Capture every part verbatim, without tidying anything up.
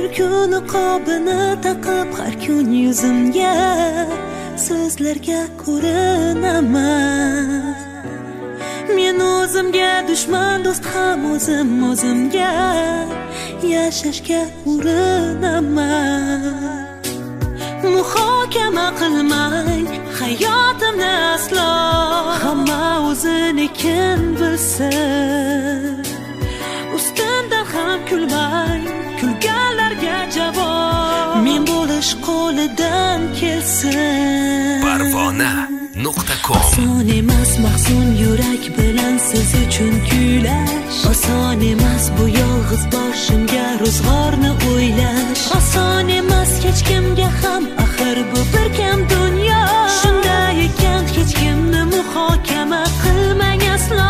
kulku niqobini taqib har kun yuzimga so'zlarga ko'rinaman. Men o'zimga dushman, do'st ham o'zim o'zimga yashashga urinaman. Muhokama qilmang hayotimni aslo, hamma o'zinikin bilsin. Ustimdan ham kulmang, kulganlarga javob men bo'lish qo'lidan kelsin. Parvona nuqta com. Oson emas mahzun yurak bilan siz uchun kuylash. Oson emas bu yolg'iz boshimga ro'zg'orni o'ylash. Oson emas hech kimga ham, axir bu bir kam dunyo. Shunday ekan hech kimni muhokama qilmang aslo.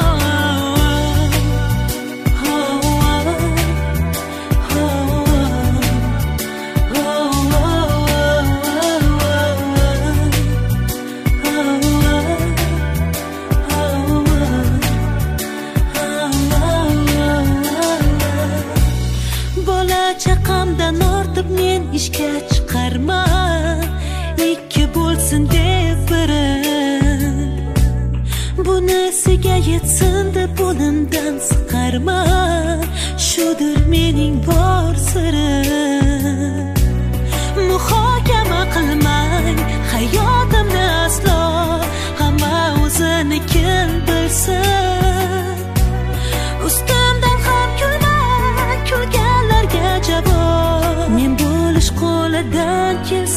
Chaqamdan ortib men ishga chiqarman, ikki bo'lsin deb biri. Bunisiga yetsin deb bo'limdan siqarman, shudir mening bor sirim. Muhokama qilmang hayotimni aslo, hamma o'zinikin bilsin. Ustimdan ham kulmang, kulganlarga javob men bo'lish qo'lidan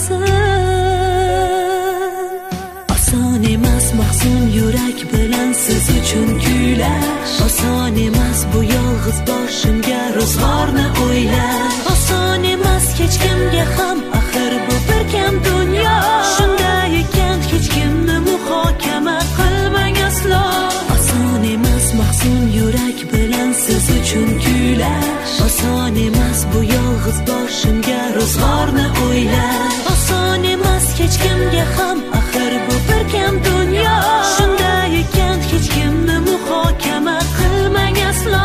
kelsin. Oson emas mahzun yurak bilan siz uchun kuylash. Oson emas bu yolg'iz boshimga ro'zg'orni o'ylash. Oson emas hech kimga ham, axir bu bir kam dunyo. Shunday ekan hech kimni muhokama qilmang aslo. Oson emas mahzun yurak bilan siz uchun kuylash. Oson emas bu yolg'iz boshimga ro'zg'orni o'ylash. Oson emas hech kimga ham, axir bu bir kam dunyo. Shunday ekan hech kimni muhokama qilmang aslo.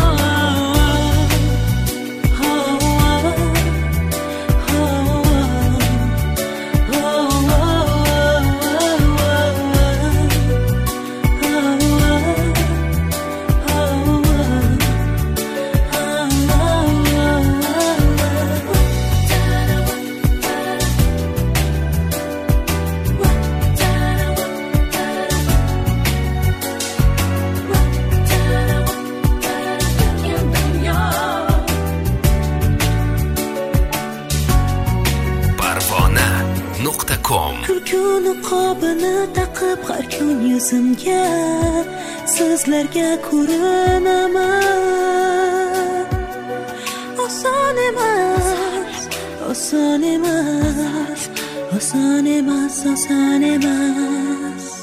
Kulku niqobini taqib har kun yuzimga so'zlarga ko'rinaman. Oson emas, oson emas, oson emas, oson emas.